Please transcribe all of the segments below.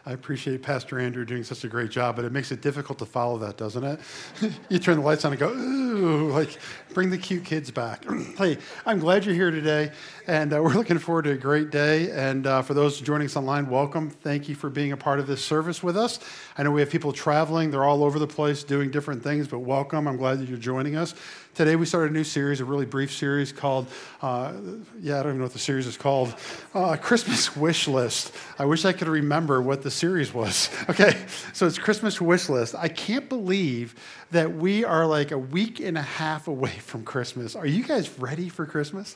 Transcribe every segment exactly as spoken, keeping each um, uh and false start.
I appreciate Pastor Andrew doing such a great job, but it makes it difficult to follow that, doesn't it? You turn the lights on and go, ooh, like, bring the cute kids back. Hey, I'm glad you're here today, and uh, we're looking forward to a great day. And uh, for those joining us online, welcome. Thank you for being a part of this service with us. I know we have people traveling. They're all over the place doing different things, but welcome. I'm glad that you're joining us. Today we started a new series, a really brief series called, uh, yeah, I don't even know what the series is called, uh, Christmas Wish List. I wish I could remember what the series was. Okay, so it's Christmas Wish List. I can't believe that we are like a week and a half away from Christmas. Are you guys ready for Christmas?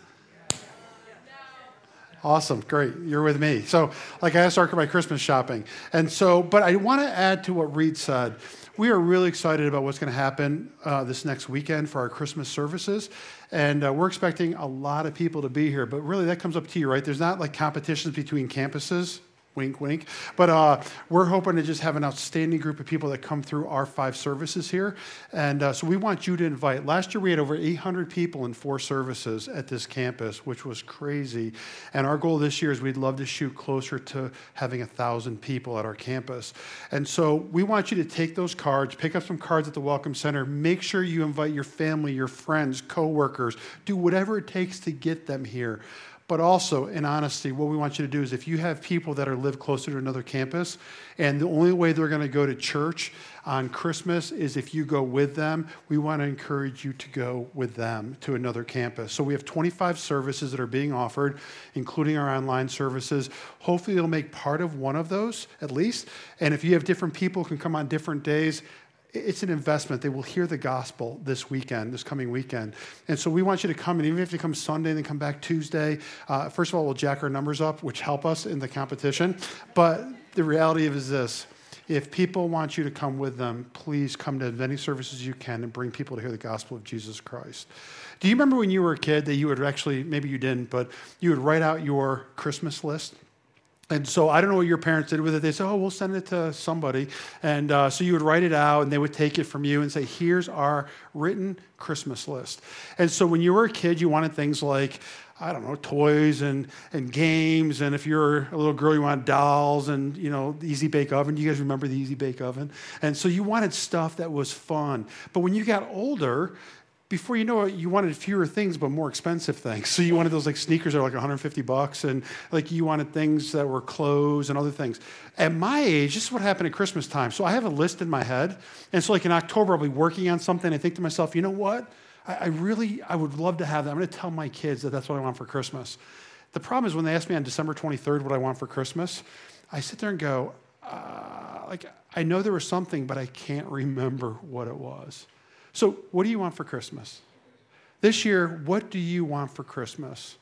Awesome, great, you're with me. So, like I had to start my Christmas shopping. And so, but I want to add to what Reed said. We are really excited about what's going to happen uh, this next weekend for our Christmas services. And uh, we're expecting a lot of people to be here. But really, that comes up to you, right? There's not like competitions between campuses. Wink, wink. But uh, we're hoping to just have an outstanding group of people that come through our five services here. And uh, so we want you to invite. Last year, we had over eight hundred people in four services at this campus, which was crazy. And our goal this year is we'd love to shoot closer to having one thousand people at our campus. And so we want you to take those cards, pick up some cards at the Welcome Center. Make sure you invite your family, your friends, coworkers. Do whatever it takes to get them here. But also, in honesty, what we want you to do is if you have people that are live closer to another campus, and the only way they're going to go to church on Christmas is if you go with them, we want to encourage you to go with them to another campus. So we have twenty-five services that are being offered, including our online services. Hopefully, you'll make part of one of those, at least. And if you have different people who can come on different days, it's an investment. They will hear the gospel this weekend, this coming weekend. And so we want you to come, and even if you come Sunday and then come back Tuesday, uh, first of all, we'll jack our numbers up, which help us in the competition. But the reality of it is this. If people want you to come with them, please come to as many services you can and bring people to hear the gospel of Jesus Christ. Do you remember when you were a kid that you would actually, maybe you didn't, but you would write out your Christmas list? And so I don't know what your parents did with it. They said, oh, we'll send it to somebody. And uh, so you would write it out, and they would take it from you and say, here's our written Christmas list. And so when you were a kid, you wanted things like, I don't know, toys and, and games. And if you're a little girl, you wanted dolls and, you know, the Easy Bake Oven. Do you guys remember the Easy Bake Oven? And so you wanted stuff that was fun. But when you got older, before you know it, you wanted fewer things, but more expensive things. So you wanted those like sneakers that were like one hundred fifty bucks, and like you wanted things that were clothes and other things. At my age, this is what happened at Christmas time. So I have a list in my head, and so like in October, I'll be working on something. I think to myself, you know what? I, I really, I would love to have that. I'm going to tell my kids that that's what I want for Christmas. The problem is when they ask me on December twenty-third what I want for Christmas, I sit there and go, uh, like I know there was something, but I can't remember what it was. So what do you want for Christmas? This year, what do you want for Christmas?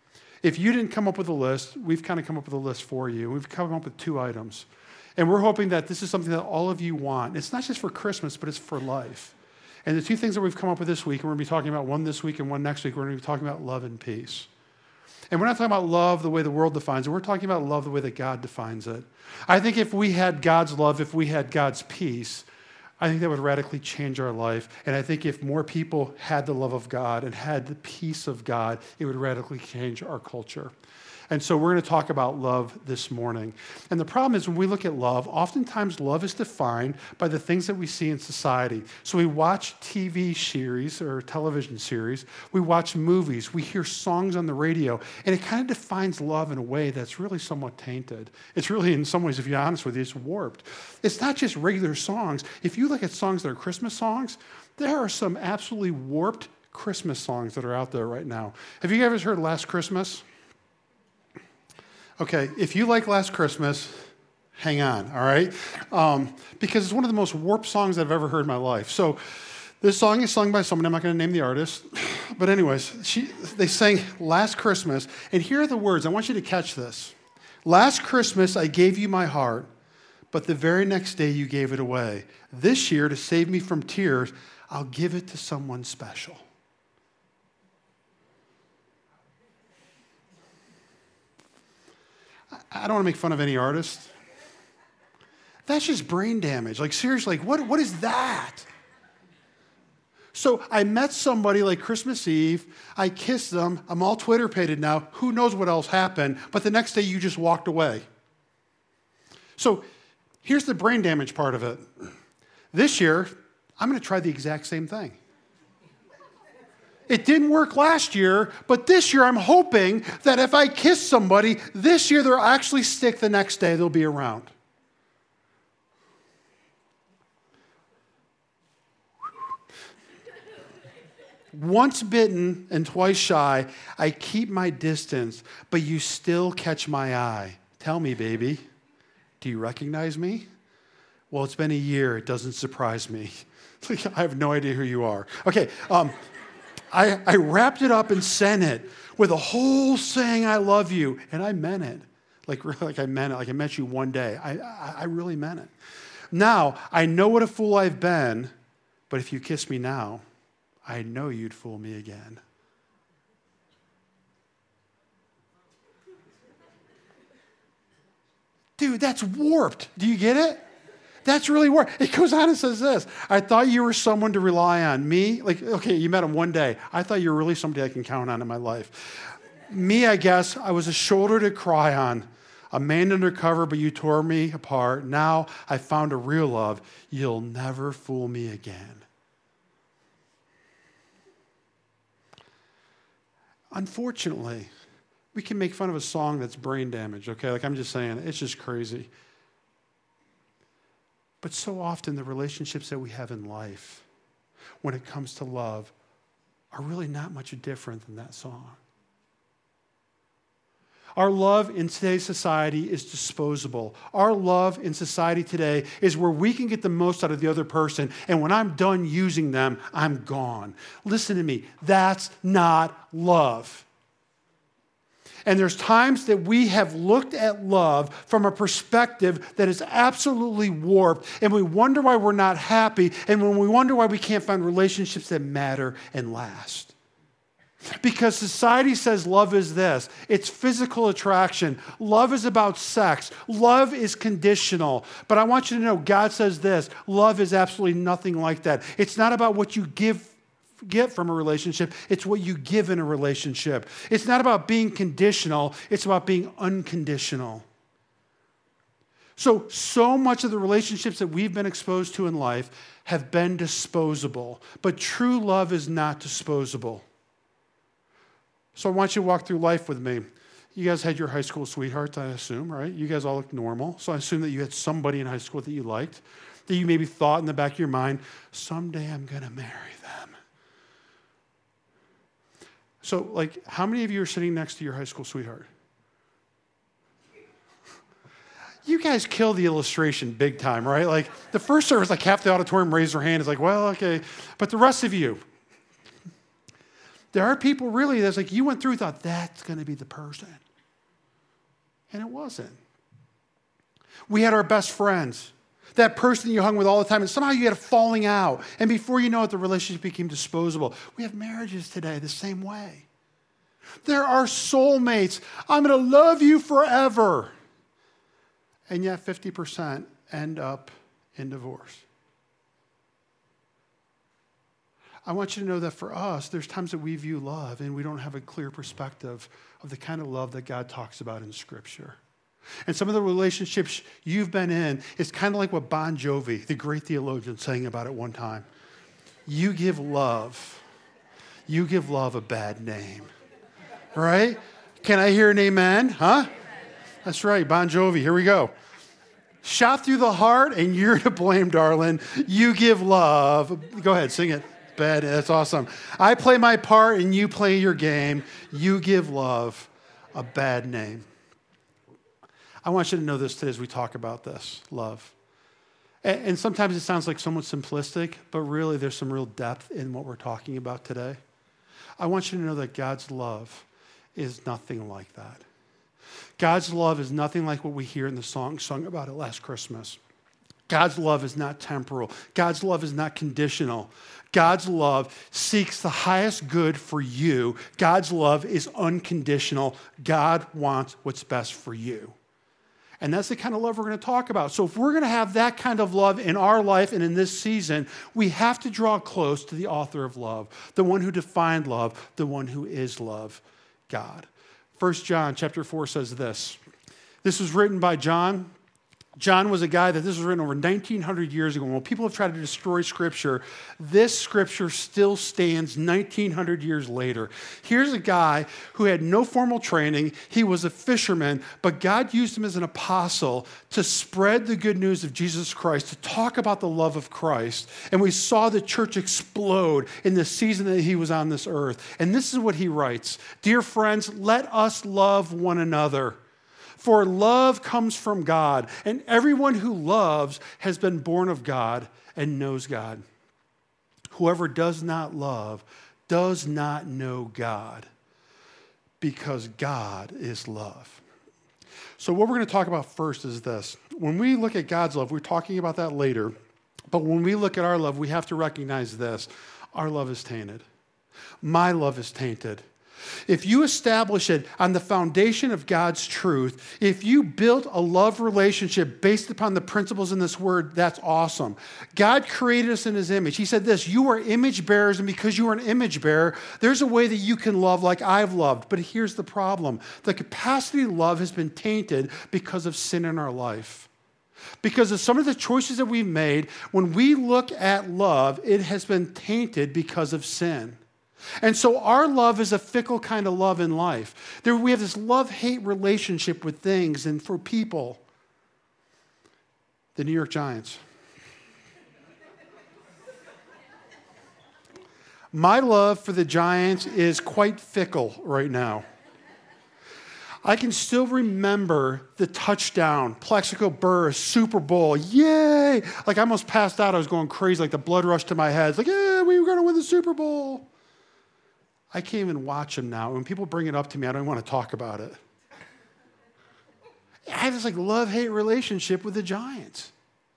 If you didn't come up with a list, we've kind of come up with a list for you. We've come up with two items. And we're hoping that this is something that all of you want. It's not just for Christmas, but it's for life. And the two things that we've come up with this week, and we're going to be talking about one this week and one next week, we're going to be talking about love and peace. And we're not talking about love the way the world defines it. We're talking about love the way that God defines it. I think if we had God's love, if we had God's peace, I think that would radically change our life. And I think if more people had the love of God and had the peace of God, it would radically change our culture. And so we're going to talk about love this morning. And the problem is when we look at love, oftentimes love is defined by the things that we see in society. So we watch T V series or television series. We watch movies. We hear songs on the radio. And it kind of defines love in a way that's really somewhat tainted. It's really, in some ways, if you're honest with you, it's warped. It's not just regular songs. If you look at songs that are Christmas songs, there are some absolutely warped Christmas songs that are out there right now. Have you ever heard Last Christmas? Okay, if you like Last Christmas, hang on, all right? Um, because it's one of the most warped songs I've ever heard in my life. So this song is sung by someone, I'm not going to name the artist. But anyways, she, they sang Last Christmas. And here are the words. I want you to catch this. Last Christmas, I gave you my heart, but the very next day you gave it away. This year, to save me from tears, I'll give it to someone special. I don't want to make fun of any artist. That's just brain damage. Like, seriously, like, what, what is that? So I met somebody like Christmas Eve. I kissed them. I'm all Twitter-pated now. Who knows what else happened? But the next day, you just walked away. So Here's the brain damage part of it. This year, I'm going to try the exact same thing. It didn't work last year, but this year I'm hoping that if I kiss somebody, this year they'll actually stick the next day, they'll be around. Once bitten and twice shy, I keep my distance, but you still catch my eye. Tell me, baby, do you recognize me? Well, it's been a year. It doesn't surprise me. I have no idea who you are. Okay, um, I, I wrapped it up and sent it with a whole saying, I love you. And I meant it. Like, like I meant it. Like I met you one day. I, I, I really meant it. Now, I know what a fool I've been, but if you kiss me now, I know you'd fool me again. Dude, that's warped. Do you get it? That's really warped. It goes on and says this. I thought you were someone to rely on. Me, like, okay, you met him one day. I thought you were really somebody I can count on in my life. Me, I guess, I was a shoulder to cry on. A man undercover, but you tore me apart. Now I found a real love. You'll never fool me again. Unfortunately, we can make fun of a song that's brain damaged, okay? Like I'm just saying, it's just crazy. But so often the relationships that we have in life, when it comes to love, are really not much different than that song. Our love in today's society is disposable. Our love in society today is where we can get the most out of the other person, and when I'm done using them, I'm gone. Listen to me, that's not love. And there's times that we have looked at love from a perspective that is absolutely warped, and we wonder why we're not happy, and when we wonder why we can't find relationships that matter and last. Because society says love is this. It's physical attraction. Love is about sex. Love is conditional. But I want you to know, God says this. Love is absolutely nothing like that. It's not about what you give get from a relationship. It's what you give in a relationship. It's not about being conditional. It's about being unconditional. So, so much of the relationships that we've been exposed to in life have been disposable. But true love is not disposable. So I want you to walk through life with me. You guys had your high school sweethearts, I assume, right? You guys all look normal. So I assume that you had somebody in high school that you liked, that you maybe thought in the back of your mind, someday I'm going to marry them. So, like, how many of you are sitting next to your high school sweetheart? You guys kill the illustration big time, right? Like, the first service, like half the auditorium raised their hand. It's like, well, okay. But the rest of you, there are people really that's like, you went through, thought, that's going to be the person. And it wasn't. We had our best friends, that person you hung with all the time, and somehow you had a falling out. And before you know it, the relationship became disposable. We have marriages today the same way. There are soulmates. I'm going to love you forever. And yet fifty percent end up in divorce. I want you to know that for us, there's times that we view love and we don't have a clear perspective of the kind of love that God talks about in Scripture. And some of the relationships you've been in is kind of like what Bon Jovi, the great theologian, sang about at one time. You give love, you give love a bad name. Right? Can I hear an amen? Huh? That's right, Bon Jovi, here we go. Shot through the heart and you're to blame, darling. You give love. Go ahead, sing it. Bad. That's awesome. I play my part and you play your game. You give love a bad name. I want you to know this today as we talk about this, love. And, and sometimes it sounds like somewhat simplistic, but really there's some real depth in what we're talking about today. I want you to know that God's love is nothing like that. God's love is nothing like what we hear in the song sung about it last Christmas. God's love is not temporal. God's love is not conditional. God's love seeks the highest good for you. God's love is unconditional. God wants what's best for you. And that's the kind of love we're going to talk about. So if we're going to have that kind of love in our life and in this season, we have to draw close to the author of love, the one who defined love, the one who is love, God. First John chapter four says this. This was written by John John was a guy that this was written over nineteen hundred years ago. When people have tried to destroy Scripture, this Scripture still stands nineteen hundred years later. Here's a guy who had no formal training. He was a fisherman, but God used him as an apostle to spread the good news of Jesus Christ, to talk about the love of Christ. And we saw the church explode in the season that he was on this earth. And this is what he writes. Dear friends, let us love one another. For love comes from God, and everyone who loves has been born of God and knows God. Whoever does not love does not know God, because God is love. So what we're going to talk about first is this. When we look at God's love, we're talking about that later, but when we look at our love, we have to recognize this. Our love is tainted. My love is tainted. If you establish it on the foundation of God's truth, if you built a love relationship based upon the principles in this word, that's awesome. God created us in his image. He said this, you are image bearers, and because you are an image bearer, there's a way that you can love like I've loved. But here's the problem. The capacity to love has been tainted because of sin in our life. Because of some of the choices that we've made, when we look at love, it has been tainted because of sin. And so our love is a fickle kind of love in life. There, we have this love-hate relationship with things and for people. The New York Giants. My love for the Giants is quite fickle right now. I can still remember the touchdown, Plexico Burress, Super Bowl, yay! Like I almost passed out. I was going crazy, like the blood rushed to my head. It's like, yeah, we were going to win the Super Bowl. I can't even watch them now. When people bring it up to me, I don't want to talk about it. I have this like love-hate relationship with the Giants.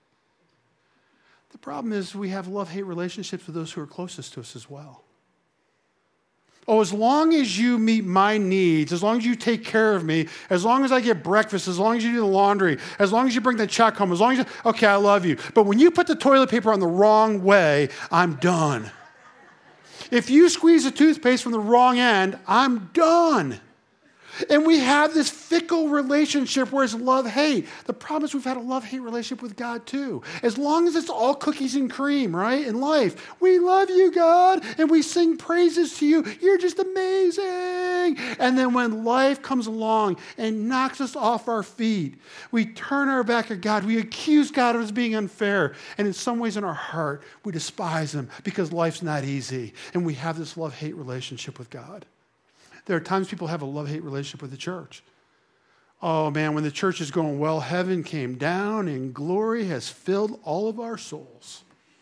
The problem is we have love-hate relationships with those who are closest to us as well. Oh, as long as you meet my needs, as long as you take care of me, as long as I get breakfast, as long as you do the laundry, as long as you bring the check home, as long as you, okay, I love you. But when you put the toilet paper on the wrong way, I'm done. If you squeeze the toothpaste from the wrong end, I'm done. And we have this fickle relationship where it's love-hate. The problem is we've had a love-hate relationship with God too. As long as it's all cookies and cream, right, in life. We love you, God, and we sing praises to you. You're just amazing. And then when life comes along and knocks us off our feet, we turn our back at God. We accuse God of us being unfair. And in some ways in our heart, we despise him because life's not easy. And we have this love-hate relationship with God. There are times people have a love-hate relationship with the church. Oh man, when the church is going well, heaven came down and glory has filled all of our souls.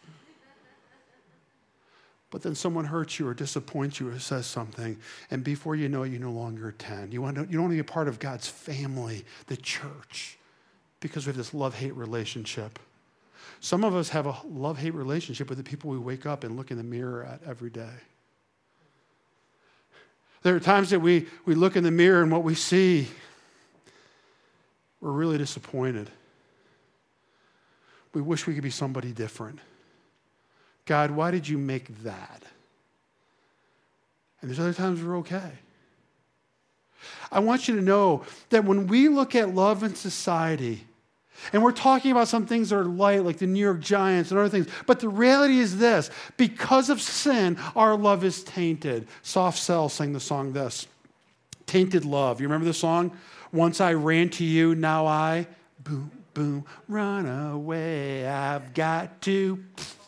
But then someone hurts you or disappoints you or says something, and before you know it, you no longer attend. You, want to, you don't want to be a part of God's family, the church, because we have this love-hate relationship. Some of us have a love-hate relationship with the people we wake up and look in the mirror at every day. There are times that we, we look in the mirror and what we see, we're really disappointed. We wish we could be somebody different. God, why did you make that? And there's other times we're okay. I want you to know that when we look at love in society, and we're talking about some things that are light, like the New York Giants and other things. But the reality is this. Because of sin, our love is tainted. Soft Cell sang the song this. Tainted love. You remember the song? Once I ran to you, now I, boom, boom, run away. I've got to.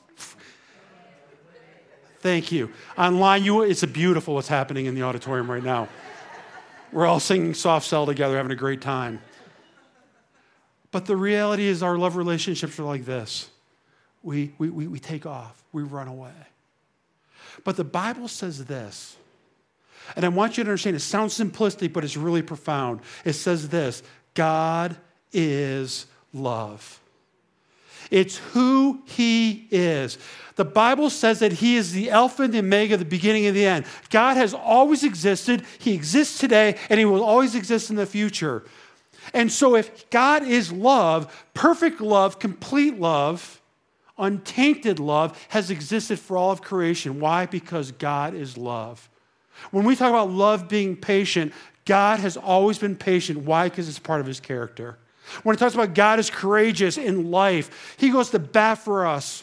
Thank you. Online, you, it's a beautiful what's happening in the auditorium right now. We're all singing Soft Cell together, having a great time. But the reality is our love relationships are like this. We, we, we, we take off. We run away. But the Bible says this. And I want you to understand, it sounds simplistic, but it's really profound. It says this. God is love. It's who he is. The Bible says that he is the Alpha and the Omega, the beginning and the end. God has always existed. He exists today, and he will always exist in the future. And so if God is love, perfect love, complete love, untainted love has existed for all of creation. Why? Because God is love. When we talk about love being patient, God has always been patient. Why? Because it's part of his character. When it talks about God is courageous in life, he goes to bat for us.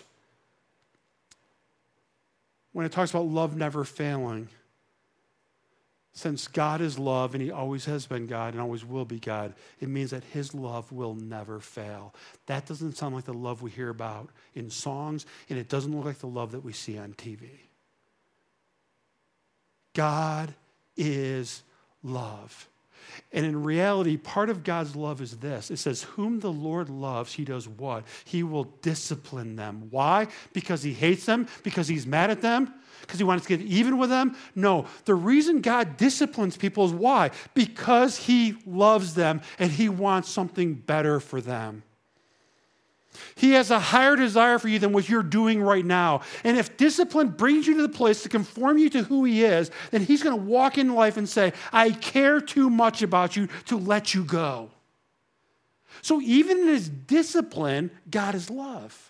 When it talks about love never failing, since God is love and he always has been God and always will be God, it means that his love will never fail. That doesn't sound like the love we hear about in songs, and it doesn't look like the love that we see on T V. God is love. And in reality, part of God's love is this. It says, whom the Lord loves, he does what? He will discipline them. Why? Because he hates them? Because he's mad at them? Because he wants to get even with them? No. The reason God disciplines people is why? Because he loves them and he wants something better for them. He has a higher desire for you than what you're doing right now. And if discipline brings you to the place to conform you to who he is, then he's going to walk in life and say, I care too much about you to let you go. So even in his discipline, God is love.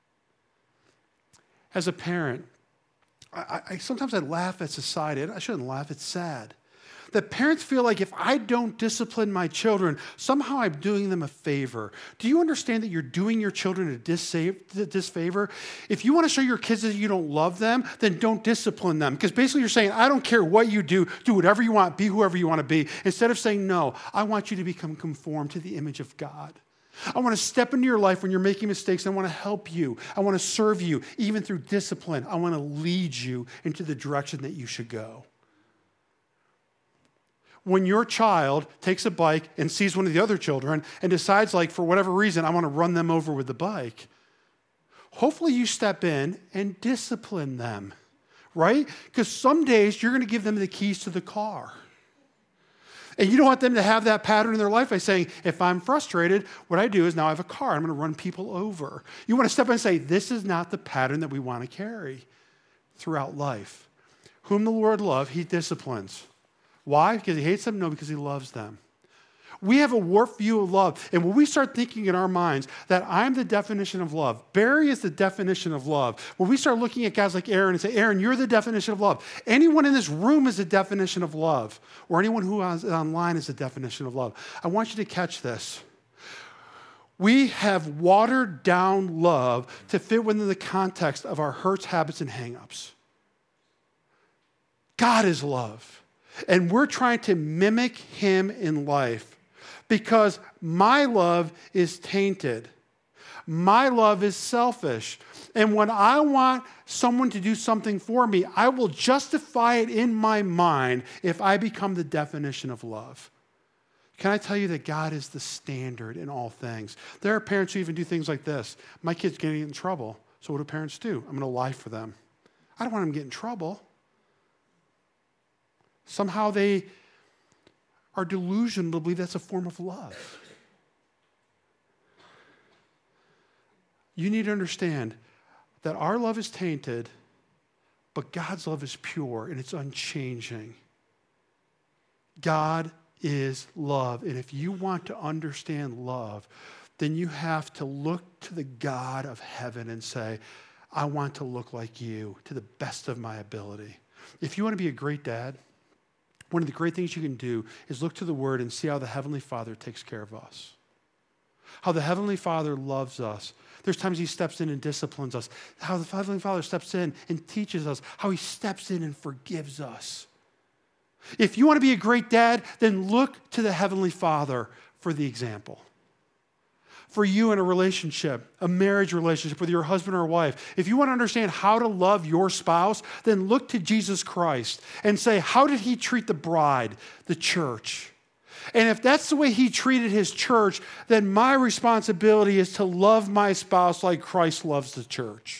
As a parent, I, I sometimes I laugh at society. I shouldn't laugh, it's sad. That parents feel like if I don't discipline my children, somehow I'm doing them a favor. Do you understand that you're doing your children a disfavor? If you want to show your kids that you don't love them, then don't discipline them. Because basically you're saying, I don't care what you do, do whatever you want, be whoever you want to be. Instead of saying, no, I want you to become conformed to the image of God. I want to step into your life when you're making mistakes. I want to help you. I want to serve you, even through discipline. I want to lead you into the direction that you should go. When your child takes a bike and sees one of the other children and decides, like, for whatever reason, I want to run them over with the bike, hopefully you step in and discipline them, right? Because some days you're going to give them the keys to the car. And you don't want them to have that pattern in their life by saying, if I'm frustrated, what I do is now I have a car. I'm going to run people over. You want to step in and say, this is not the pattern that we want to carry throughout life. Whom the Lord loves, he disciplines. Why? Because he hates them? No, because he loves them. We have a warped view of love. And when we start thinking in our minds that I'm the definition of love, Barry is the definition of love, when we start looking at guys like Aaron and say, Aaron, you're the definition of love. Anyone in this room is the definition of love. Or anyone who is online is the definition of love. I want you to catch this. We have watered down love to fit within the context of our hurts, habits, and hang-ups. God is love. And we're trying to mimic him in life because my love is tainted. My love is selfish. And when I want someone to do something for me, I will justify it in my mind if I become the definition of love. Can I tell you that God is the standard in all things? There are parents who even do things like this. My kid's getting in trouble. So what do parents do? I'm going to lie for them. I don't want them to get in trouble. Somehow they are delusional to believe that's a form of love. You need to understand that our love is tainted, but God's love is pure and it's unchanging. God is love. And if you want to understand love, then you have to look to the God of heaven and say, I want to look like you to the best of my ability. If you want to be a great dad, one of the great things you can do is look to the Word and see how the Heavenly Father takes care of us. How the Heavenly Father loves us. There's times he steps in and disciplines us. How the Heavenly Father steps in and teaches us. How he steps in and forgives us. If you want to be a great dad, then look to the Heavenly Father for the example. For you in a relationship, a marriage relationship with your husband or wife, if you want to understand how to love your spouse, then look to Jesus Christ and say, how did he treat the bride, the church? And if that's the way he treated his church, then my responsibility is to love my spouse like Christ loves the church.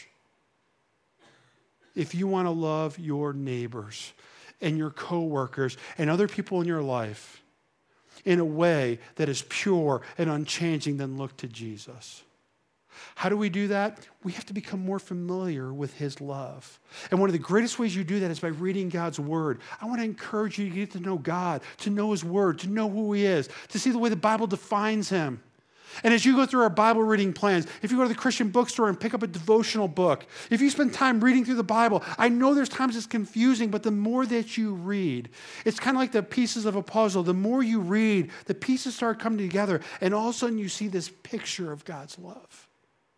If you want to love your neighbors and your coworkers and other people in your life in a way that is pure and unchanging, then look to Jesus. How do we do that? We have to become more familiar with his love. And one of the greatest ways you do that is by reading God's word. I want to encourage you to get to know God, to know his word, to know who he is, to see the way the Bible defines him. And as you go through our Bible reading plans, if you go to the Christian bookstore and pick up a devotional book, if you spend time reading through the Bible, I know there's times it's confusing, but the more that you read, it's kind of like the pieces of a puzzle. The more you read, the pieces start coming together, and all of a sudden you see this picture of God's love.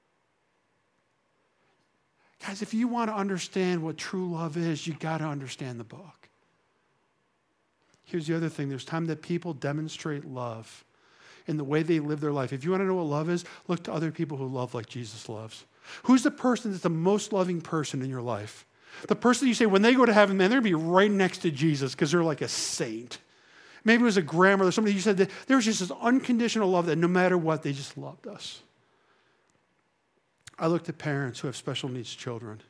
Guys, if you want to understand what true love is, you got to understand the book. Here's the other thing. There's time that people demonstrate love in the way they live their life. If you want to know what love is, look to other people who love like Jesus loves. Who's the person that's the most loving person in your life? The person you say, when they go to heaven, man, they're going to be right next to Jesus because they're like a saint. Maybe it was a grandmother, somebody you said that there was just this unconditional love that no matter what, they just loved us. I looked at parents who have special needs children.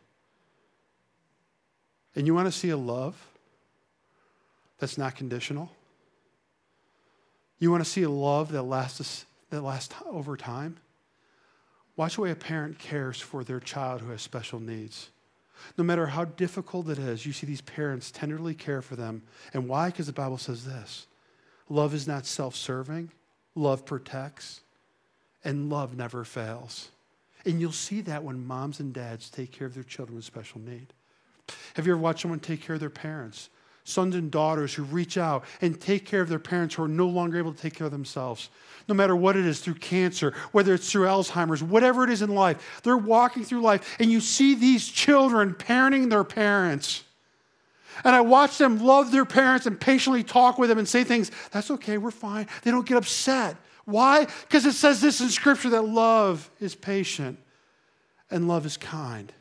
And you want to see a love that's not conditional? You want to see a love that lasts that lasts over time? Watch the way a parent cares for their child who has special needs. No matter how difficult it is, you see these parents tenderly care for them. And why? Because the Bible says this. Love is not self-serving. Love protects. And love never fails. And you'll see that when moms and dads take care of their children with special need. Have you ever watched someone take care of their parents? Sons and daughters who reach out and take care of their parents who are no longer able to take care of themselves. No matter what it is, through cancer, whether it's through Alzheimer's, whatever it is in life, they're walking through life, and you see these children parenting their parents. And I watch them love their parents and patiently talk with them and say things, that's okay, we're fine. They don't get upset. Why? Because it says this in Scripture that love is patient and love is kind.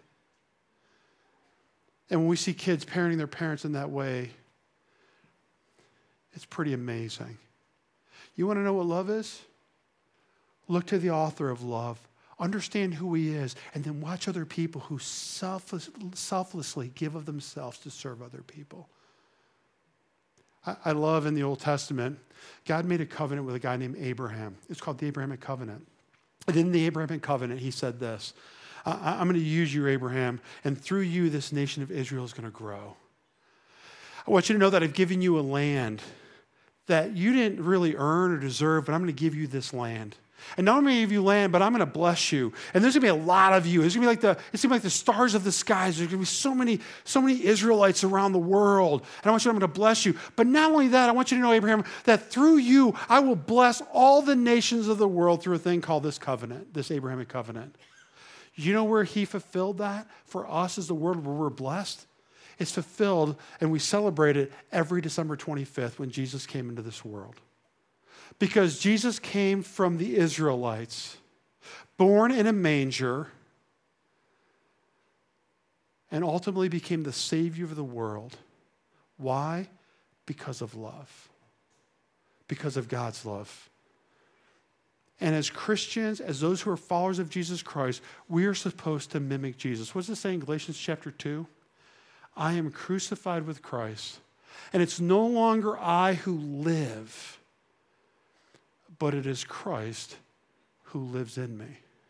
And when we see kids parenting their parents in that way, it's pretty amazing. You want to know what love is? Look to the author of love. Understand who he is. And then watch other people who selfless, selflessly give of themselves to serve other people. I, I love in the Old Testament, God made a covenant with a guy named Abraham. It's called the Abrahamic covenant. And in the Abrahamic covenant, he said this. I'm going to use you, Abraham, and through you, this nation of Israel is going to grow. I want you to know that I've given you a land that you didn't really earn or deserve, but I'm going to give you this land. And not only give you land, but I'm going to bless you. And there's going to be a lot of you. It's going to be like the, it's going to be like the stars of the skies. There's going to be so many, so many Israelites around the world. And I want you to know I'm going to bless you. But not only that, I want you to know, Abraham, that through you, I will bless all the nations of the world through a thing called this covenant, this Abrahamic covenant. You know where he fulfilled that for us as the world where we're blessed? It's fulfilled, and we celebrate it every December twenty-fifth when Jesus came into this world. Because Jesus came from the Israelites, born in a manger, and ultimately became the Savior of the world. Why? Because of love. Because of God's love. And as Christians, as those who are followers of Jesus Christ, we are supposed to mimic Jesus. What does it say in Galatians chapter two? I am crucified with Christ, and it's no longer I who live, but it is Christ who lives in me.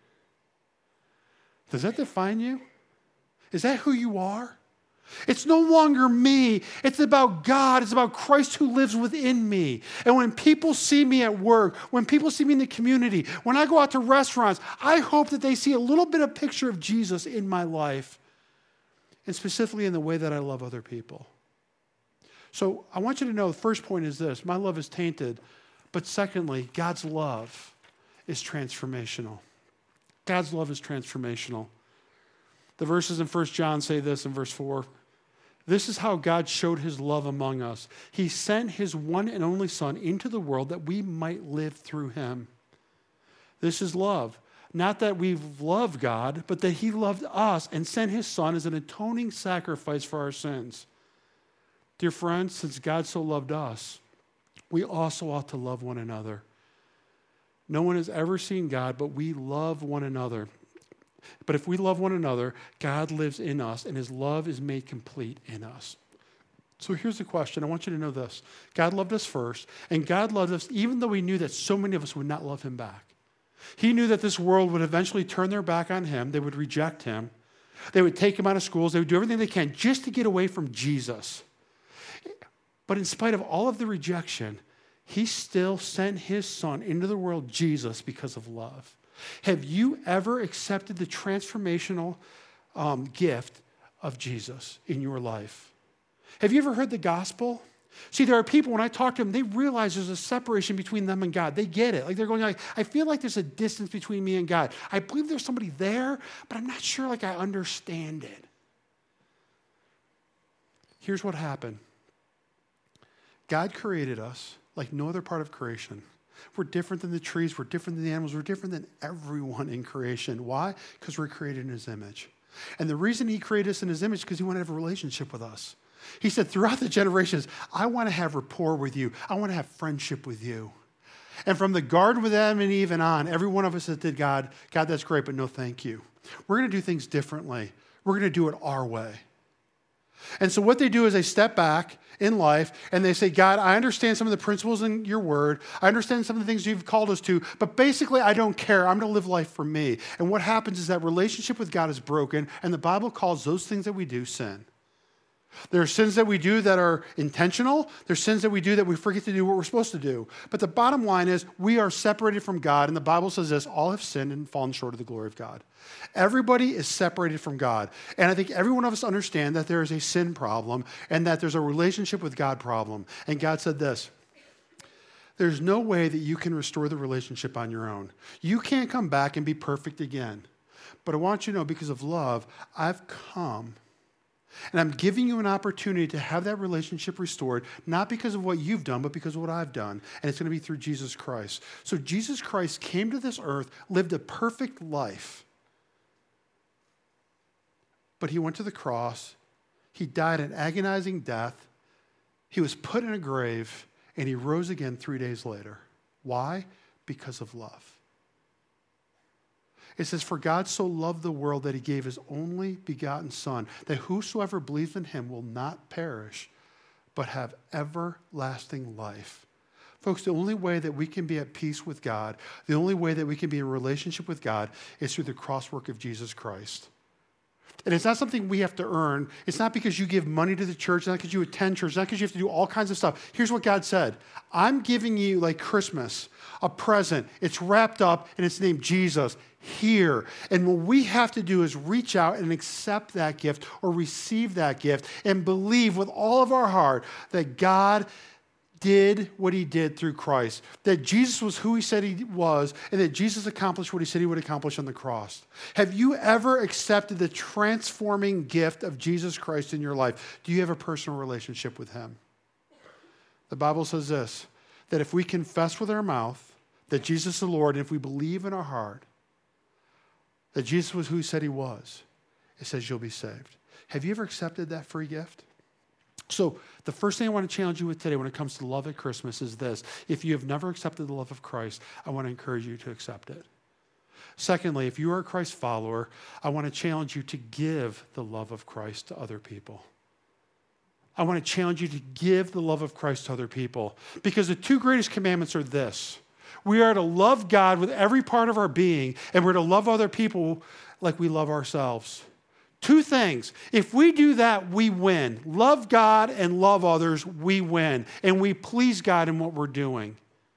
Does that define you? Is that who you are? It's no longer me. It's about God. It's about Christ who lives within me. And when people see me at work, when people see me in the community, when I go out to restaurants, I hope that they see a little bit of picture of Jesus in my life, and specifically in the way that I love other people. So I want you to know the first point is this. My love is tainted. But secondly, God's love is transformational. God's love is transformational. The verses in First John say this in verse four. This is how God showed his love among us. He sent his one and only Son into the world that we might live through him. This is love. Not that we've loved God, but that he loved us and sent his Son as an atoning sacrifice for our sins. Dear friends, since God so loved us, we also ought to love one another. No one has ever seen God, but we love one another. But if we love one another, God lives in us, and his love is made complete in us. So here's the question. I want you to know this. God loved us first, and God loved us even though he knew that so many of us would not love him back. He knew that this world would eventually turn their back on him. They would reject him. They would take him out of schools. They would do everything they can just to get away from Jesus. But in spite of all of the rejection, He still sent his son into the world, Jesus, because of love. Have you ever accepted the transformational um, gift of Jesus in your life? Have you ever heard the gospel? See, there are people, when I talk to them, they realize there's a separation between them and God. They get it. Like they're going like, I feel like there's a distance between me and God. I believe there's somebody there, but I'm not sure like I understand it. Here's what happened. God created us like no other part of creation. We're different than the trees. We're different than the animals. We're different than everyone in creation. Why? Because we're created in his image. And the reason he created us in his image is because he wanted to have a relationship with us. He said, throughout the generations, I want to have rapport with you. I want to have friendship with you. And from the garden with Adam and Eve and on, every one of us that did God, God, that's great, but no thank you. We're going to do things differently. We're going to do it our way. And so what they do is they step back in life and they say, God, I understand some of the principles in your word. I understand some of the things you've called us to, but basically I don't care. I'm going to live life for me. And what happens is that relationship with God is broken, and the Bible calls those things that we do sin. There are sins that we do that are intentional. There's sins that we do that we forget to do what we're supposed to do. But the bottom line is we are separated from God, and the Bible says this, all have sinned and fallen short of the glory of God. Everybody is separated from God. And I think every one of us understand that there is a sin problem and that there's a relationship with God problem. And God said this, there's no way that you can restore the relationship on your own. You can't come back and be perfect again. But I want you to know, because of love, I've come and I'm giving you an opportunity to have that relationship restored, not because of what you've done, but because of what I've done. And it's going to be through Jesus Christ. So Jesus Christ came to this earth, lived a perfect life. But he went to the cross. He died an agonizing death. He was put in a grave, and he rose again three days later. Why? Because of love. It says, for God so loved the world that he gave his only begotten Son, that whosoever believes in him will not perish, but have everlasting life. Folks, the only way that we can be at peace with God, the only way that we can be in a relationship with God is through the cross work of Jesus Christ. And it's not something we have to earn. It's not because you give money to the church. It's not because you attend church. It's not because you have to do all kinds of stuff. Here's what God said. I'm giving you, like Christmas, a present. It's wrapped up, and it's named Jesus here. And what we have to do is reach out and accept that gift or receive that gift and believe with all of our heart that God did what he did through Christ, that Jesus was who he said he was, and that Jesus accomplished what he said he would accomplish on the cross. Have you ever accepted the transforming gift of Jesus Christ in your life? Do you have a personal relationship with him? The Bible says this, that if we confess with our mouth that Jesus is the Lord, and if we believe in our heart that Jesus was who he said he was, it says you'll be saved. Have you ever accepted that free gift? So the first thing I want to challenge you with today when it comes to love at Christmas is this. If you have never accepted the love of Christ, I want to encourage you to accept it. Secondly, if you are a Christ follower, I want to challenge you to give the love of Christ to other people. I want to challenge you to give the love of Christ to other people, because the two greatest commandments are this. We are to love God with every part of our being, and we're to love other people like we love ourselves. Two things. If we do that, we win. Love God and love others, we win. And we please God in what we're doing.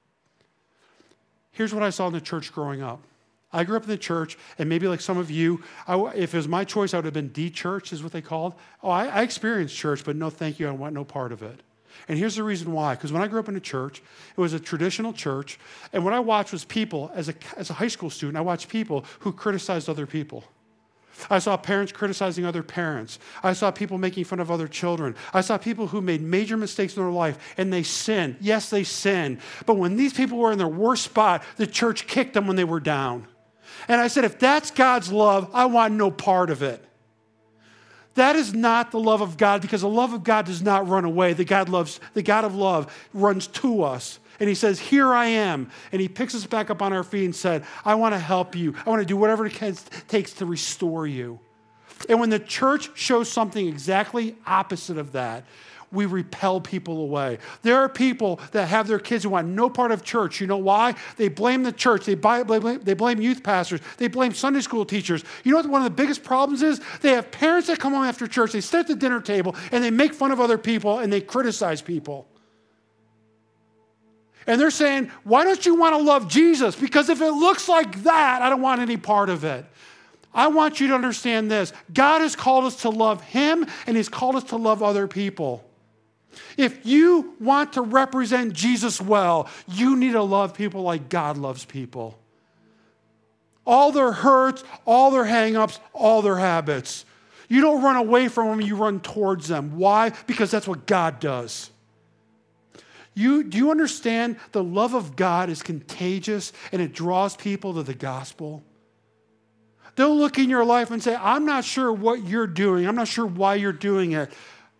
Here's what I saw in the church growing up. I grew up in the church, and maybe like some of you, I, if it was my choice, I would have been de-church, is what they called. Oh, I, I experienced church, but no thank you, I want no part of it. And here's the reason why. Because when I grew up in a church, it was a traditional church, and what I watched was people, as a, as a high school student, I watched people who criticized other people. I saw parents criticizing other parents. I saw people making fun of other children. I saw people who made major mistakes in their life, and they sinned. Yes, they sinned. But when these people were in their worst spot, the church kicked them when they were down. And I said, if that's God's love, I want no part of it. That is not the love of God, because the love of God does not run away. The God loves, the God of love runs to us. And he says, here I am. And he picks us back up on our feet and said, I want to help you. I want to do whatever it takes to restore you. And when the church shows something exactly opposite of that, we repel people away. There are people that have their kids who want no part of church. You know why? They blame the church. They blame, they blame youth pastors. They blame Sunday school teachers. You know what one of the biggest problems is? They have parents that come home after church. They sit at the dinner table, and they make fun of other people, and they criticize people. And they're saying, why don't you want to love Jesus? Because if it looks like that, I don't want any part of it. I want you to understand this. God has called us to love him, and he's called us to love other people. If you want to represent Jesus well, you need to love people like God loves people. All their hurts, all their hang-ups, all their habits. You don't run away from them, you run towards them. Why? Because that's what God does. You, do you understand the love of God is contagious and it draws people to the gospel? They'll look in your life and say, I'm not sure what you're doing. I'm not sure why you're doing it.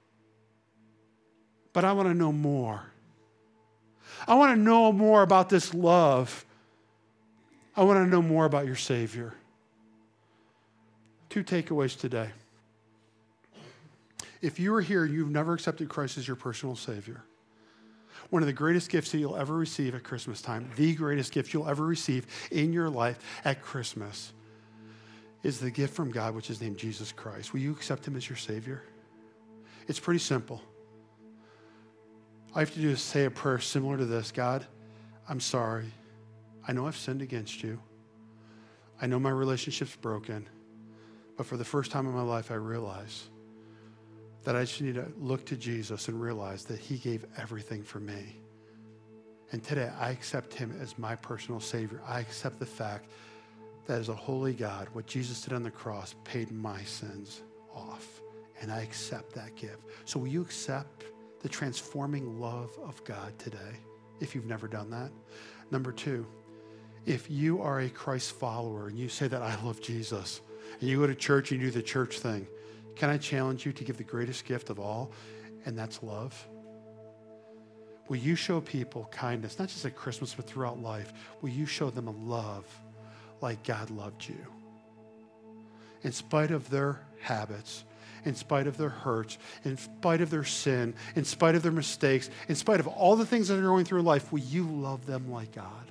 But I want to know more. I want to know more about this love. I want to know more about your Savior. Two takeaways today. If you are here and you've never accepted Christ as your personal Savior, one of the greatest gifts that you'll ever receive at Christmas time, the greatest gift you'll ever receive in your life at Christmas, is the gift from God, which is named Jesus Christ. Will you accept him as your Savior? It's pretty simple. All you have to do is say a prayer similar to this. God, I'm sorry. I know I've sinned against you. I know my relationship's broken. But for the first time in my life, I realize that I just need to look to Jesus and realize that he gave everything for me. And today, I accept him as my personal Savior. I accept the fact that as a holy God, what Jesus did on the cross paid my sins off. And I accept that gift. So will you accept the transforming love of God today, if you've never done that? Number two, if you are a Christ follower and you say that I love Jesus, and you go to church and you do the church thing, can I challenge you to give the greatest gift of all, and that's love? Will you show people kindness, not just at Christmas, but throughout life? Will you show them a love like God loved you? In spite of their habits, in spite of their hurts, in spite of their sin, in spite of their mistakes, in spite of all the things that are going through life, will you love them like God?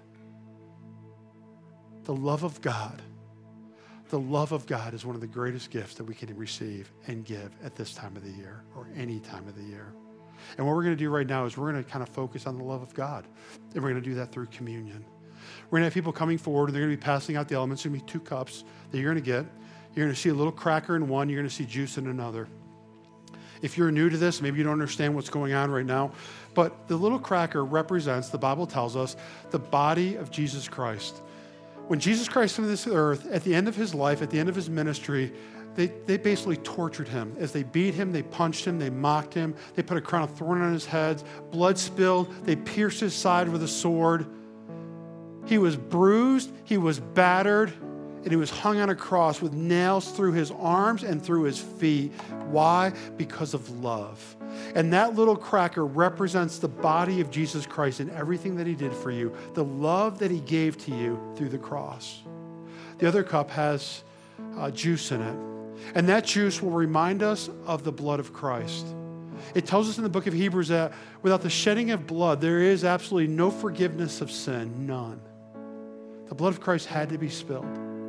The love of God, the love of God is one of the greatest gifts that we can receive and give at this time of the year or any time of the year. And what we're going to do right now is we're going to kind of focus on the love of God. And we're going to do that through communion. We're going to have people coming forward, and they're going to be passing out the elements. There's going to be two cups that you're going to get. You're going to see a little cracker in one. You're going to see juice in another. If you're new to this, maybe you don't understand what's going on right now, but the little cracker represents, the Bible tells us, the body of Jesus Christ. When Jesus Christ came to this earth, at the end of his life, at the end of his ministry, they, they basically tortured him. As they beat him, they punched him, they mocked him, they put a crown of thorn on his head, blood spilled, they pierced his side with a sword. He was bruised, he was battered, and he was hung on a cross with nails through his arms and through his feet. Why? Because of love. And that little cracker represents the body of Jesus Christ and everything that he did for you, the love that he gave to you through the cross. The other cup has uh, juice in it. And that juice will remind us of the blood of Christ. It tells us in the book of Hebrews that without the shedding of blood, there is absolutely no forgiveness of sin, none. The blood of Christ had to be spilled.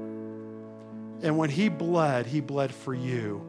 And when he bled, he bled for you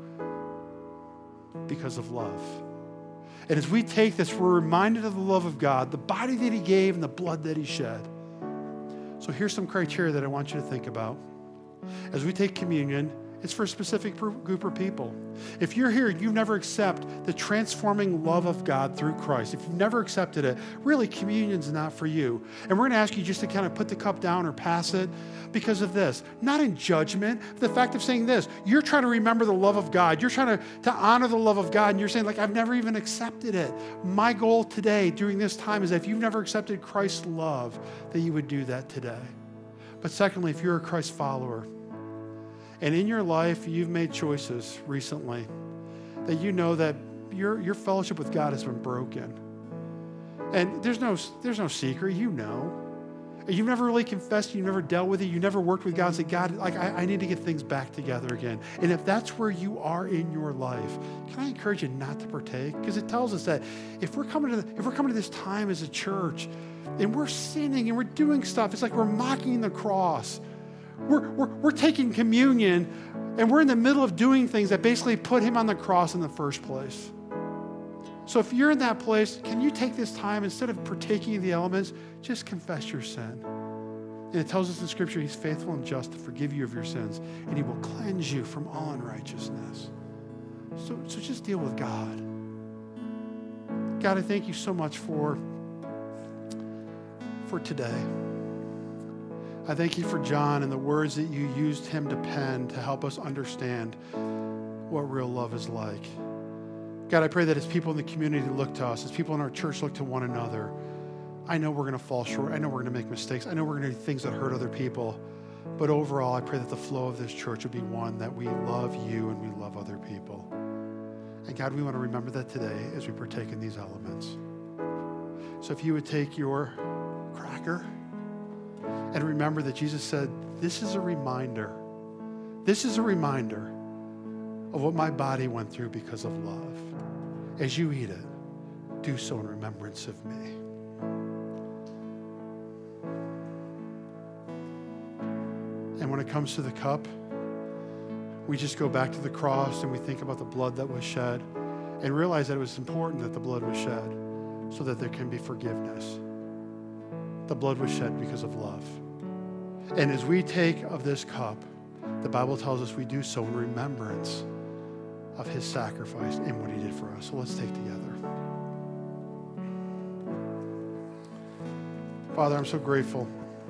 because of love. And as we take this, we're reminded of the love of God, the body that he gave and the blood that he shed. So here's some criteria that I want you to think about. As we take communion, it's for a specific group of people. If you're here and you've never accepted the transforming love of God through Christ, if you've never accepted it, really communion's not for you. And we're going to ask you just to kind of put the cup down or pass it because of this. Not in judgment, the fact of saying this. You're trying to remember the love of God. You're trying to, to honor the love of God. And you're saying, like, I've never even accepted it. My goal today during this time is that if you've never accepted Christ's love, that you would do that today. But secondly, if you're a Christ follower, and in your life, you've made choices recently that you know that your, your fellowship with God has been broken. And there's no, there's no secret, you know. You've never really confessed, you never dealt with it, you never worked with God and said, God, like, I, I need to get things back together again. And if that's where you are in your life, can I encourage you not to partake? Because it tells us that if we're coming to the, if we're coming to this time as a church and we're sinning and we're doing stuff, it's like we're mocking the cross. We're, we're, we're taking communion and we're in the middle of doing things that basically put him on the cross in the first place. So if you're in that place, can you take this time, instead of partaking of the elements, just confess your sin? And it tells us in Scripture, he's faithful and just to forgive you of your sins, and he will cleanse you from all unrighteousness. So, so just deal with God. God, I thank you so much for, for today. I thank you for John and the words that you used him to pen to help us understand what real love is like. God, I pray that as people in the community look to us, as people in our church look to one another, I know we're going to fall short. I know we're going to make mistakes. I know we're going to do things that hurt other people. But overall, I pray that the flow of this church would be one that we love you and we love other people. And God, we want to remember that today as we partake in these elements. So if you would take your cracker and remember that Jesus said, this is a reminder. This is a reminder of what my body went through because of love. As you eat it, do so in remembrance of me. And when it comes to the cup, we just go back to the cross and we think about the blood that was shed and realize that it was important that the blood was shed so that there can be forgiveness. The blood was shed because of love. And as we take of this cup, the Bible tells us we do so in remembrance of his sacrifice and what he did for us. So let's take together. Father, I'm so grateful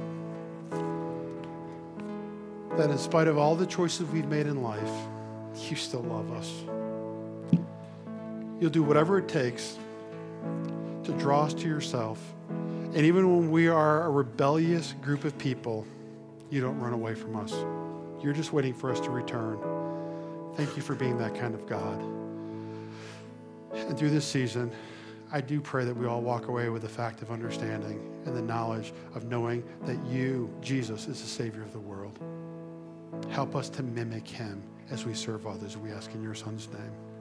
that in spite of all the choices we've made in life, you still love us. You'll do whatever it takes to draw us to yourself. And even when we are a rebellious group of people, you don't run away from us. You're just waiting for us to return. Thank you for being that kind of God. And through this season, I do pray that we all walk away with the fact of understanding and the knowledge of knowing that you, Jesus, is the Savior of the world. Help us to mimic him as we serve others. We ask in your Son's name.